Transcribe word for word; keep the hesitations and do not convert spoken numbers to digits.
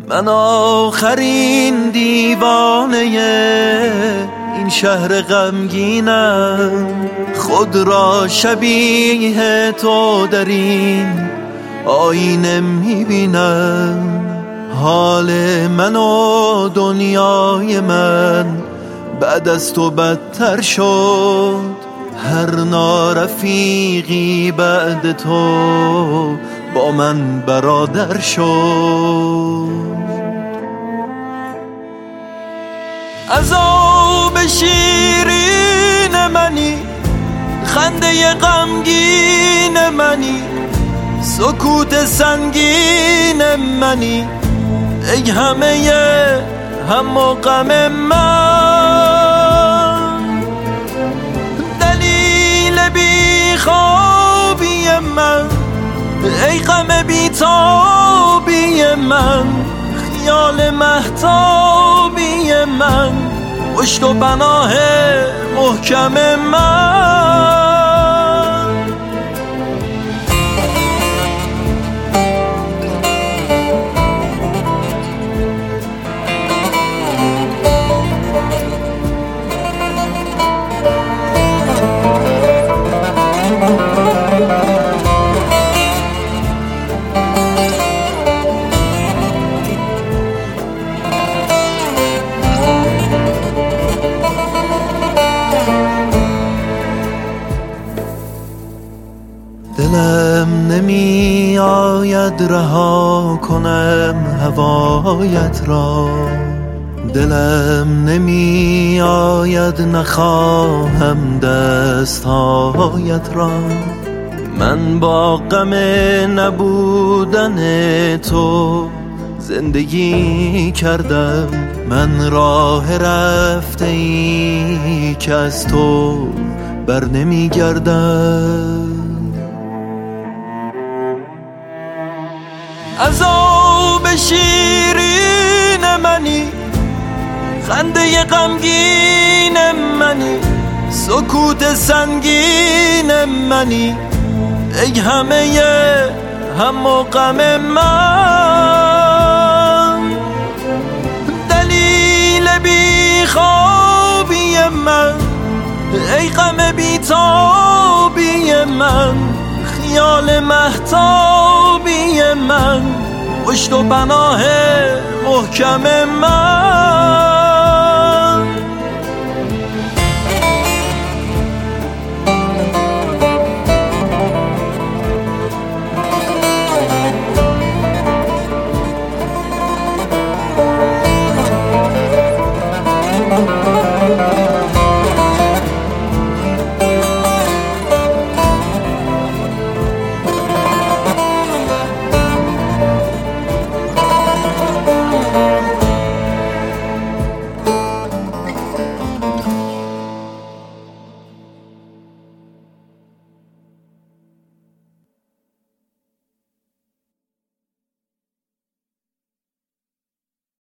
من آخرین دیوانه این شهر غمگینم، خود را شبیه تو در این آینه میبینم. حال من و دنیای من بعد از تو بدتر شد، هر نارفیقی بعد تو با من برادر شد. عذاب شیرین منی، خنده غمگین منی، سکوت سنگین منی، ای همه هم و غم من. دلیل بی خوابی من، ای غم بی تابی من، خیال مهتابی من، پشت و پناه محکم من. دلم نمی آید رها کنم هوایت را، دلم نمی آید نخواهم دستهایت را. من با غم نبودن تو زندگی کردم، من راه رفته ای که از تو بر نمی گردم. عذاب شیرین منی، خنده غمگین منی، سکوت سنگین منی، ای همه هم و غم من. دلیل بی خوابی من، ای غم بی تابی من، خیال مهتابی من، پشت و پناه محکم من.